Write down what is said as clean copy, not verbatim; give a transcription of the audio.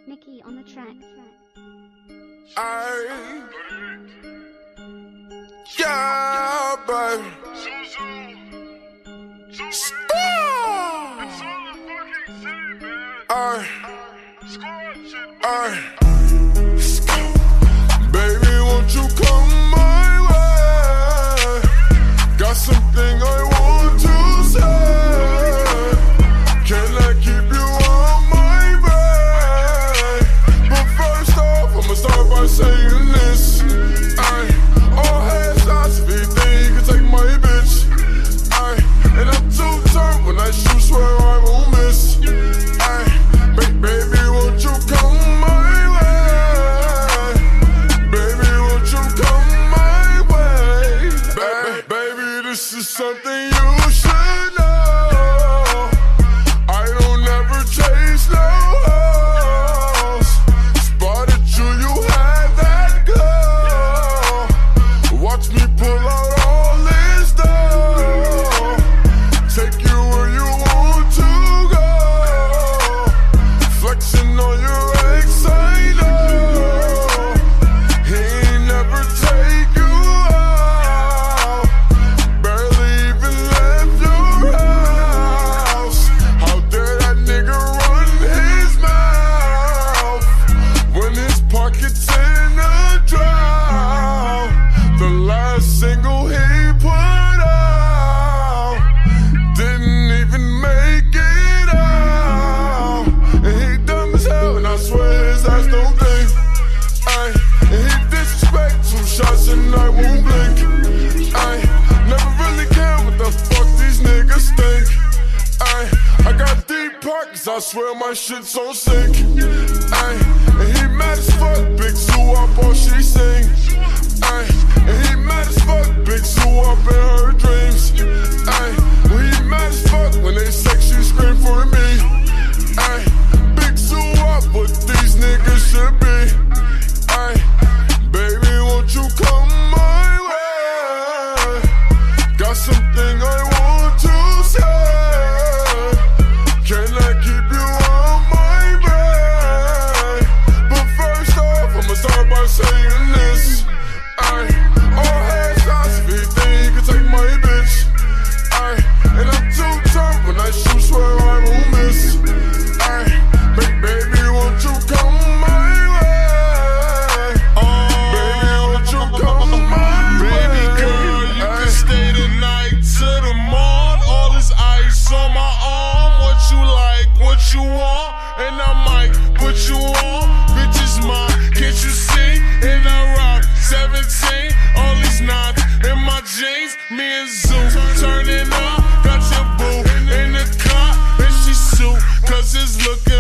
Nikki on the track. Yeah, baby. Baby, won't you come my way? Got something I want to say. Can I keep you on my way? But first off, I'ma start by saying this. All headshots, if you think you can take my bitch. And I'm too turned when I shoot, swear I won't miss. Baby, won't you come my way? Baby, won't you come my way? Baby, this is something you should know. I don't ever chase no hoes. Spotted you had that girl. Watch me pull out all this dough. Take you where you want to go. Flexing on your ex, I know. He ain't never take you out. Barely even left your house. How dare that nigga run his mouth when his pocket's in a drought? The last single he put out didn't even make it out. And he dumb as hell, and I swear his ass don't blink. And he disrespect 2 shots and I won't blink. Never really care what the fuck these niggas think. I got deep pockets, I swear my shit's on sync. And he mad as fuck, big zoo up all she sing. And he mad as fuck, big zoo up in her dreams. When he mad as fuck, when they sex, she scream for me. Big zoo up, what these niggas should be. Baby, won't you come my way? Got something I want to say. Can I keep you on my way? But first off, I'ma start by saying this. All headshots, if you think you can take my bitch. And I'm too turned when I shoot, swear I won't miss. Baby, won't you come my way? Baby, won't you come my way? Baby girl, you can stay the night to the morn. All this ice on my arm. What you like, what you want, and I might put you on. Bitch is mine, can't you see? And I rock 17, all these knots in my jeans. Me and Zoo turning up, got your boo in the car, and she suit, 'cause it's looking